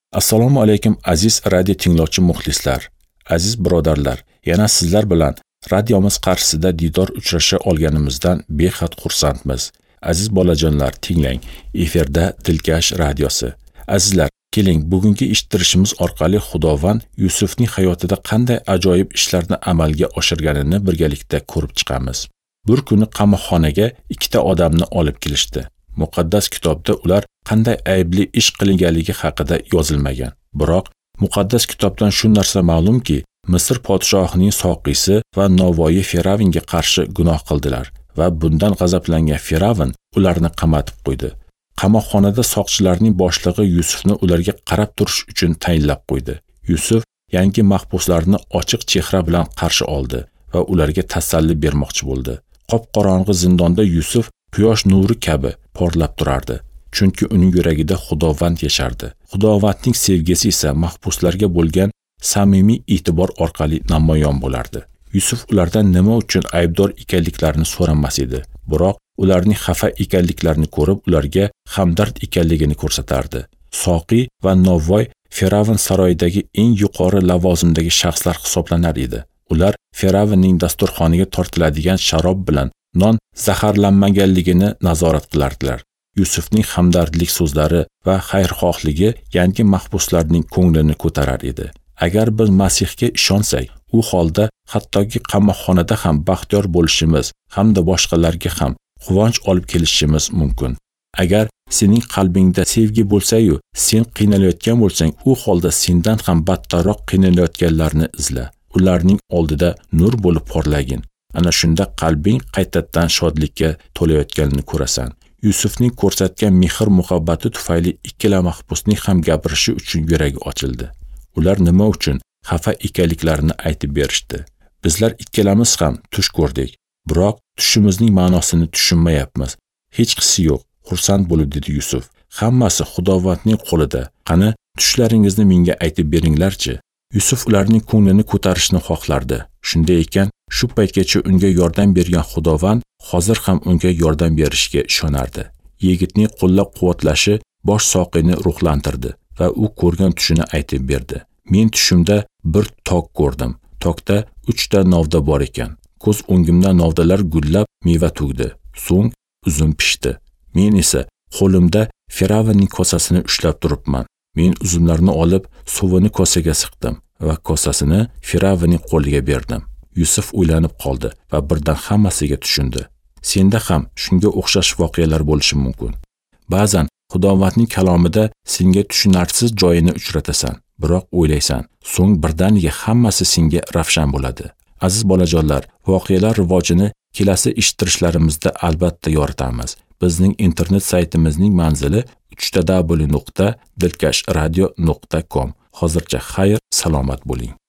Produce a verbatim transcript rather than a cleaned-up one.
Assalomu alaykum aziz radio tinglovchi muxlislar, aziz birodarlar. Yana sizlar bilan radiomiz qarshisida diydor uchrasha olganimizdan behad xursandmiz. Aziz bolajonlar, tinglang. Efirda Dilkash radiosi. Azizlar, keling bugungi eshittirishimiz orqali Xudovand Yusufning hayotida qanday ajoyib ishlarni amalga oshirganini birgalikda ko'rib chiqamiz. Bir kuni qamoqxonaga ikkita odamni olib kelishdi. Muqaddas kitobda ular qanday aybli ish qilinganligi haqida yozilmagan. Biroq muqaddas kitobdan shu narsa ma'lumki, Misr podshohining soqiysi va novvoyi Firavnga qarshi gunoh qildilar va bundan g'azablangan Firavn ularni qamatib qo'ydi. Qamoqxonada soqchilarning boshlig'i Yusufni ularga qarab turish uchun tayinlab qo'ydi. Yusuf yangi mahbuslarni ochiq chehra bilan qarshi oldi va ularga tasalli bermoqchi bo'ldi. Qop-qorong'i zindonda Yusuf quyosh nuri kabi porlab turardi. Chunki uning yuragida Xudovand yashardi. Xudovandning sevgisi esa mahbuslarga bo'lgan samimiy e'tibor orqali namoyon bo'lardi. Yusuf ulardan nima uchun aybdor ekanliklarini so'ramas edi. Biroq ularning xafa ekanliklarini ko'rib, ularga hamdard ekanligini ko'rsatardi. Soqiy va novvoy Firavn saroyidagi eng yuqori lavozimdagi shaxslar hisoblanar edi. Ular Firavnning dasturxoniga tortiladigan sharob bilan non zaharlanmaganligini nazorat qilardilar. Yusufning hamdardlik so'zlari va xayrixohligi yangi mahbuslarning ko'nglini ko'tarar edi. Agar biz Masihga ishonsak, u holda hattoki qamoqxonada ham baxtiyor bo'lishimiz hamda boshqalarga ham quvonch olib kelishimiz mumkin. Agar sening qalbingda sevgi bo'lsa-yu, sen qiynalayotgan bo'lsang, u holda sendan ham battarroq qiynalayotganlarni izla. Ularning oldida nur bo'lib porlagin. Ana shunda qalbing qaytadan shodlikka to'layotganini ko'rasan. Yusufning ko'rsatgan mehr-muhabbati tufayli ikkala mahbusning ham gapirishi uchun yuragi ochildi. Ular nima uchun xafa ekanliklarini aytib berishdi. Bizlar ikkalamiz ham tush ko'rdik, biroq tushimizning ma'nosini tushunmayapmiz. Hech qisi yo'q, xursand bo'lib dedi Yusuf. Hammasi Xudovandning qo'lida. Qani, tushlaringizni menga aytib beringlarchi. Yusuf ularning ko'nglini ko'tarishni xohlardi. Shunday ekan, shu paytgacha unga yordam bergan Xudovand hozir ham unga yordam berishiga ishonardi. Yigitning qo'llab-quvvatlashi bosh soqiyni ruhlantirdi va u ko'rgan tushini aytib berdi. Men tushimda bir tok ko'rdim. Tokda uchta novda bor ekan. Ko'z o'ngimda novdalar gullab meva to'kdi. So'ng uzum pishdi. Men esa qo'limda Firavnning kosasini ushlab turibman. Men uzumlarni olib suvini kosaga siqdim va kosasini Firavnning qo'liga berdim. Yusuf o'ylanib qoldi va birdan hammasiga tushundi. Senda ham shunga o'xshash voqealar bo'lishi mumkin. Ba'zan Xudovandning kalomida senga tushunarsiz joyini uchratasan, biroq o'ylaysan, so'ng birdaniga hammasi senga ravshan bo'ladi. Aziz bolajonlar, voqealar rivojini kelasi eshittirishlarimizda albatta yoritamiz. Bizning internet saytimizning manzili uch w nuqta dilkash radio nuqta com. Hozircha xayr, salomat bo'ling.